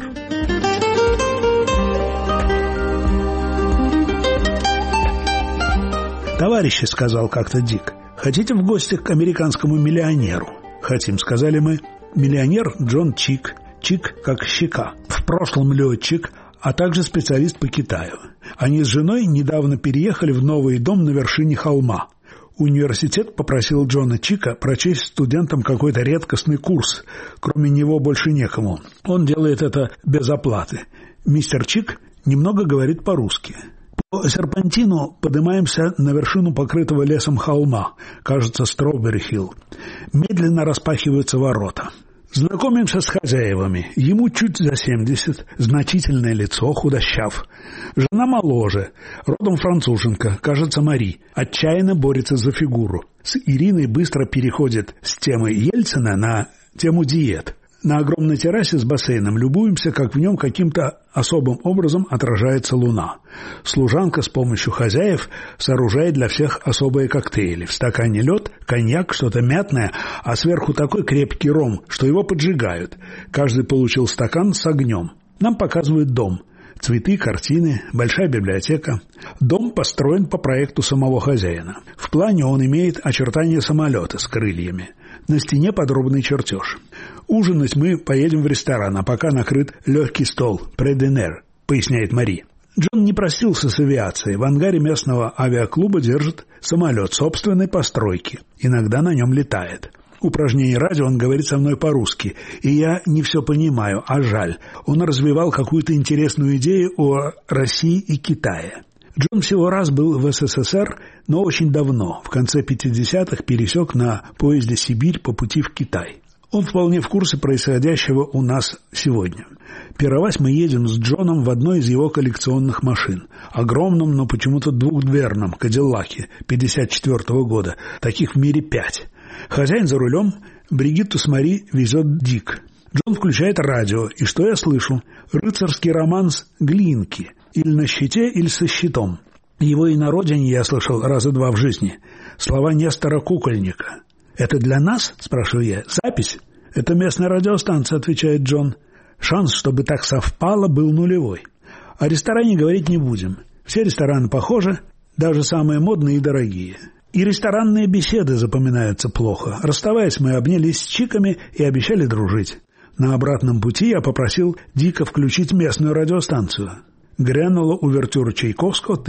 «Товарищи, — сказал как-то Дик, — хотите в гости к американскому миллионеру?» «Хотим, — сказали мы. Миллионер Джон Чик. Чик как щека. В прошлом летчик, а также специалист по Китаю. Они с женой недавно переехали в новый дом на вершине холма. Университет попросил Джона Чика прочесть студентам какой-то редкостный курс. Кроме него больше некому. Он делает это без оплаты. Мистер Чик немного говорит по-русски. По серпантину поднимаемся на вершину покрытого лесом холма, кажется, Стrawberry-Hill. Медленно распахиваются ворота. Знакомимся с хозяевами. Ему чуть за 70, значительное лицо, худощав. Жена моложе, родом француженка, кажется, Мари, отчаянно борется за фигуру. С Ириной быстро переходит с темы Ельцина на тему диет. На огромной террасе с бассейном любуемся, как в нем каким-то особым образом отражается луна. Служанка с помощью хозяев сооружает для всех особые коктейли. В стакане лед, коньяк, что-то мятное, а сверху такой крепкий ром, что его поджигают. Каждый получил стакан с огнем. Нам показывают дом. Цветы, картины, большая библиотека. Дом построен по проекту самого хозяина. В плане он имеет очертания самолета с крыльями. На стене подробный чертеж. Ужинать мы поедем в ресторан, а пока накрыт легкий стол, прединер, поясняет Мари. Джон не простился с авиацией. В ангаре местного авиаклуба держит самолет собственной постройки. Иногда на нем летает. Упражнение радио он говорит со мной по-русски, и я не все понимаю, а жаль. Он развивал какую-то интересную идею о России и Китае. Джон всего раз был в СССР, но очень давно, в конце 50-х, пересек на поезде Сибирь по пути в Китай. Он вполне в курсе происходящего у нас сегодня. Пировать мы едем с Джоном в одной из его коллекционных машин. Огромном, но почему-то двухдверном Кадиллаке 54-го года. Таких в мире 5. Хозяин за рулем, Бригитту с Мари везет Дик. Джон включает радио, и что я слышу? Рыцарский романс Глинки. Или на щите, или со щитом. Его и на родине я слышал раза 2 в жизни. Слова Нестора Кукольника. «Это для нас?» – спрашиваю я. «Запись?» «Это местная радиостанция», – отвечает Джон. Шанс, чтобы так совпало, был нулевой. О ресторане говорить не будем. Все рестораны похожи, даже самые модные и дорогие. И ресторанные беседы запоминаются плохо. Расставаясь, мы обнялись с чиками и обещали дружить. На обратном пути я попросил Дика включить местную радиостанцию. Грянула увертюра Чайковского,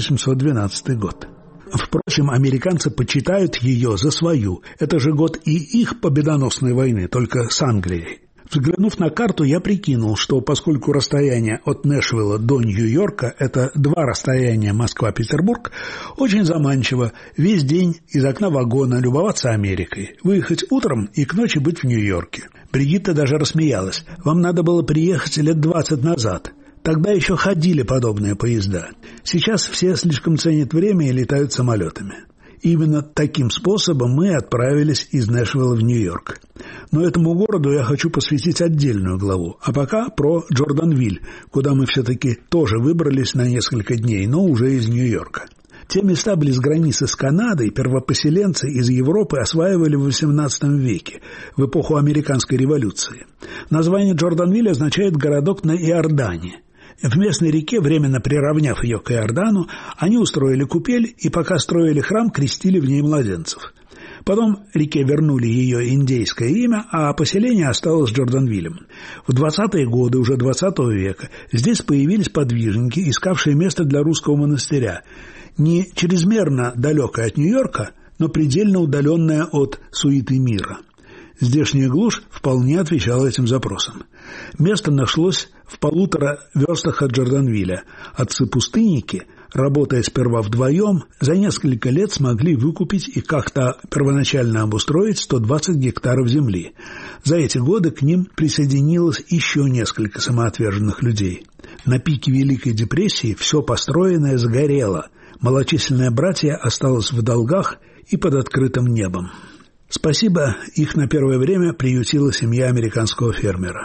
1812 год. Впрочем, американцы почитают ее за свою. Это же год и их победоносной войны, только с Англией. Взглянув на карту, я прикинул, что поскольку расстояние от Нэшвилла до Нью-Йорка – это 2 расстояния Москва-Петербург, очень заманчиво весь день из окна вагона любоваться Америкой, выехать утром и к ночи быть в Нью-Йорке. Бригитта даже рассмеялась. «Вам надо было приехать лет 20 назад. Тогда еще ходили подобные поезда. Сейчас все слишком ценят время и летают самолетами». Именно таким способом мы отправились из Нэшвилла в Нью-Йорк. Но этому городу я хочу посвятить отдельную главу. А пока про Джорданвиль, куда мы все-таки тоже выбрались на несколько дней, но уже из Нью-Йорка. Те места близ границы с Канадой первопоселенцы из Европы осваивали в XVIII веке, в эпоху Американской революции. Название Джорданвиль означает «городок на Иордане». В местной реке, временно приравняв ее к Иордану, они устроили купель и, пока строили храм, крестили в ней младенцев. Потом реке вернули ее индейское имя, а поселение осталось Джорданвилем. В 20-е годы уже 20 века здесь появились подвижники, искавшие место для русского монастыря, не чрезмерно далекое от Нью-Йорка, но предельно удаленное от суеты мира. Здешняя глушь вполне отвечала этим запросам. Место нашлось в 1,5 верстах от Джорданвиля. Отцы-пустынники, работая сперва вдвоем, за несколько лет смогли выкупить и как-то первоначально обустроить 120 гектаров земли. За эти годы к ним присоединилось еще несколько самоотверженных людей. На пике Великой депрессии все построенное сгорело. Малочисленное братья осталось в долгах и под открытым небом. Спасибо, их на первое время приютила семья американского фермера.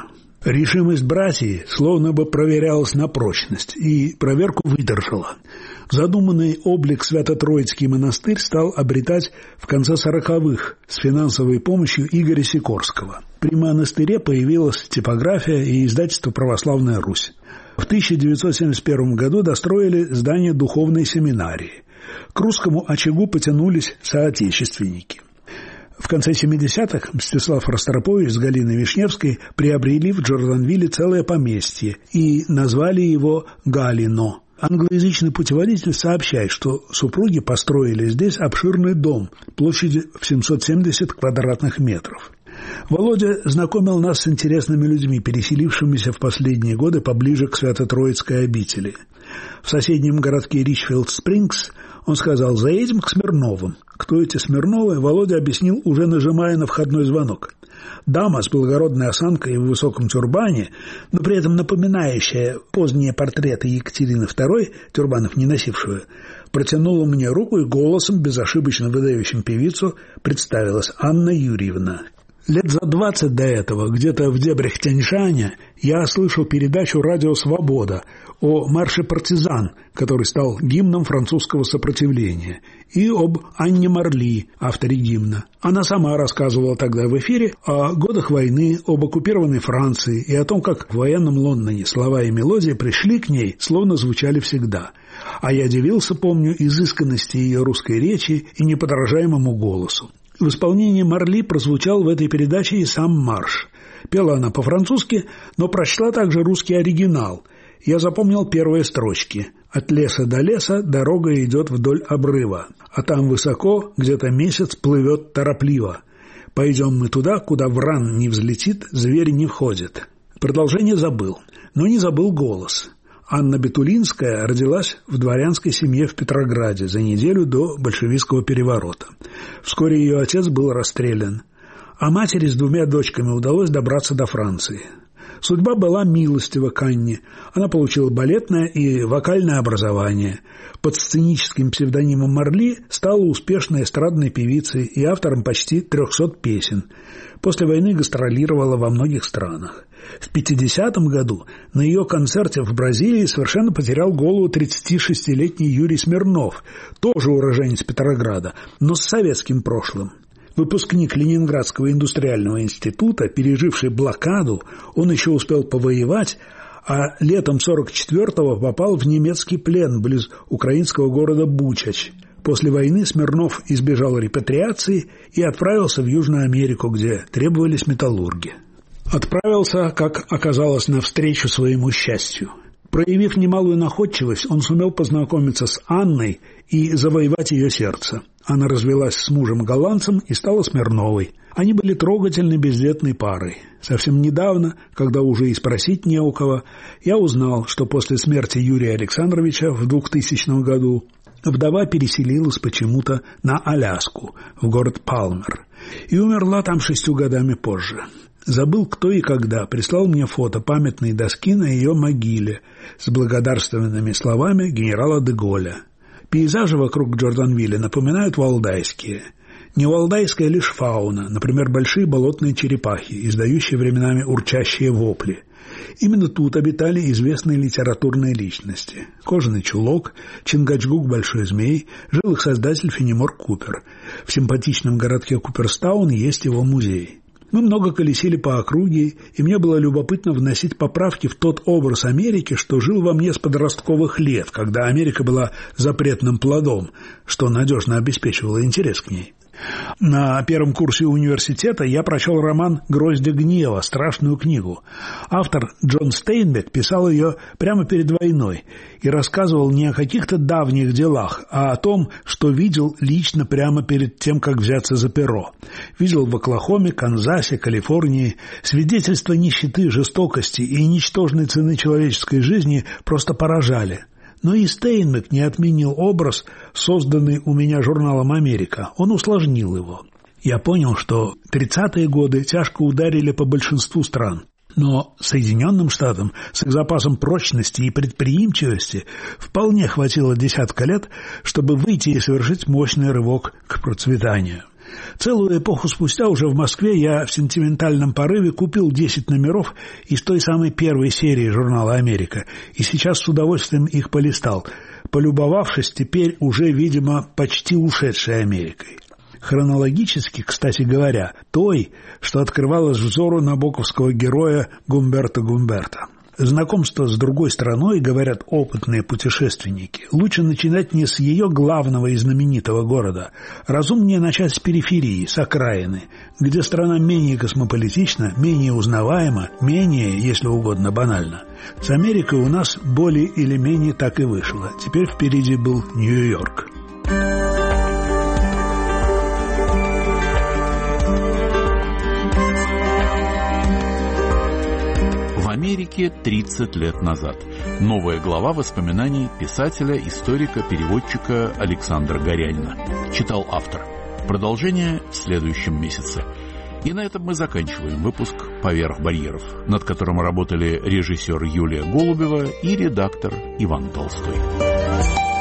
Решимость братьев словно бы проверялась на прочность, и проверку выдержала. Задуманный облик Свято-Троицкий монастырь стал обретать в конце 40-х с финансовой помощью Игоря Сикорского. При монастыре появилась типография и издательство «Православная Русь». В 1971 году достроили здание духовной семинарии. К русскому очагу потянулись соотечественники. В конце 70-х Мстислав Ростропович с Галиной Вишневской приобрели в Джорданвилле целое поместье и назвали его Галино. Англоязычный путеводитель сообщает, что супруги построили здесь обширный дом площадью в 770 квадратных метров. Володя знакомил нас с интересными людьми, переселившимися в последние годы поближе к Свято-Троицкой обители. В соседнем городке Ричфилд-Спрингс он сказал: «Заедем к Смирновым». Кто эти Смирновы, Володя объяснил, уже нажимая на входной звонок. Дама с благородной осанкой и в высоком тюрбане, но при этом напоминающая поздние портреты Екатерины II, тюрбанов не носившую, протянула мне руку и голосом, безошибочно выдающим певицу, представилась: Анна Юрьевна. Лет за 20 до этого, где-то в дебрях Тяньшаня, я слышал передачу «Радио Свобода» о марше партизан, который стал гимном французского сопротивления, и об Анне Марли, авторе гимна. Она сама рассказывала тогда в эфире о годах войны, об оккупированной Франции и о том, как в военном Лондоне слова и мелодии пришли к ней, словно звучали всегда. А я дивился, помню, изысканности ее русской речи и неподражаемому голосу. В исполнении Марли прозвучал в этой передаче и сам марш. Пела она по-французски, но прочла также русский оригинал. Я запомнил первые строчки. «От леса до леса дорога идет вдоль обрыва, а там высоко где-то месяц плывет торопливо. Пойдем мы туда, куда вран не взлетит, зверь не входит». Продолжение забыл, но не забыл голос. Анна Бетулинская родилась в дворянской семье в Петрограде за неделю до большевистского переворота. Вскоре ее отец был расстрелян, а матери с 2 дочками удалось добраться до Франции. Судьба была милостива к Анне. Она получила балетное и вокальное образование. Под сценическим псевдонимом Марли стала успешной эстрадной певицей и автором почти 300 песен. После войны гастролировала во многих странах. В 50-м году на ее концерте в Бразилии совершенно потерял голову 36-летний Юрий Смирнов, тоже уроженец Петрограда, но с советским прошлым. Выпускник Ленинградского индустриального института, переживший блокаду, он еще успел повоевать, а летом 44-го попал в немецкий плен близ украинского города Бучач. После войны Смирнов избежал репатриации и отправился в Южную Америку, где требовались металлурги. Отправился, как оказалось, навстречу своему счастью. Проявив немалую находчивость, он сумел познакомиться с Анной и завоевать ее сердце. Она развелась с мужем-голландцем и стала Смирновой. Они были трогательной бездетной парой. Совсем недавно, когда уже и спросить не у кого, я узнал, что после смерти Юрия Александровича в 2000 году вдова переселилась почему-то на Аляску, в город Палмер, и умерла там 6 годами позже. Забыл, кто и когда прислал мне фото памятной доски на ее могиле с благодарственными словами генерала де Голля. Пейзажи вокруг Джорданвилля напоминают валдайские. Не валдайская лишь фауна, например, большие болотные черепахи, издающие временами урчащие вопли. Именно тут обитали известные литературные личности. Кожаный чулок, Чингачгук Большой Змей, жил их создатель Фенемор Купер. В симпатичном городке Куперстаун есть его музей. Мы много колесили по округе, и мне было любопытно вносить поправки в тот образ Америки, что жил во мне с подростковых лет, когда Америка была запретным плодом, что надежно обеспечивало интерес к ней. На первом курсе университета я прочел роман «Гроздья гнева», страшную книгу. Автор Джон Стейнбек писал ее прямо перед войной и рассказывал не о каких-то давних делах, а о том, что видел лично прямо перед тем, как взяться за перо. Видел в Оклахоме, Канзасе, Калифорнии. Свидетельства нищеты, жестокости и ничтожной цены человеческой жизни просто поражали. Но и Стейнбек не отменил образ, созданный у меня журналом «Америка». Он усложнил его. Я понял, что 30-е годы тяжко ударили по большинству стран. Но Соединенным Штатам с их запасом прочности и предприимчивости вполне хватило 10 лет, чтобы выйти и совершить мощный рывок к процветанию. Целую эпоху спустя уже в Москве я в сентиментальном порыве купил 10 номеров из той самой первой серии журнала «Америка», и сейчас с удовольствием их полистал, полюбовавшись теперь уже, видимо, почти ушедшей Америкой. Хронологически, кстати говоря, той, что открывалась взору набоковского героя Гумберто Гумберто. Знакомство с другой страной, говорят опытные путешественники, лучше начинать не с ее главного и знаменитого города. Разумнее начать с периферии, с окраины, где страна менее космополитична, менее узнаваема, менее, если угодно, банальна. С Америкой у нас более или менее так и вышло. Теперь впереди был Нью-Йорк. В Америке 30 лет назад. Новая глава воспоминаний писателя, историка, переводчика Александра Горянина. Читал автор. Продолжение в следующем месяце. И на этом мы заканчиваем выпуск «Поверх барьеров», над которым работали режиссер Юлия Голубева и редактор Иван Толстой.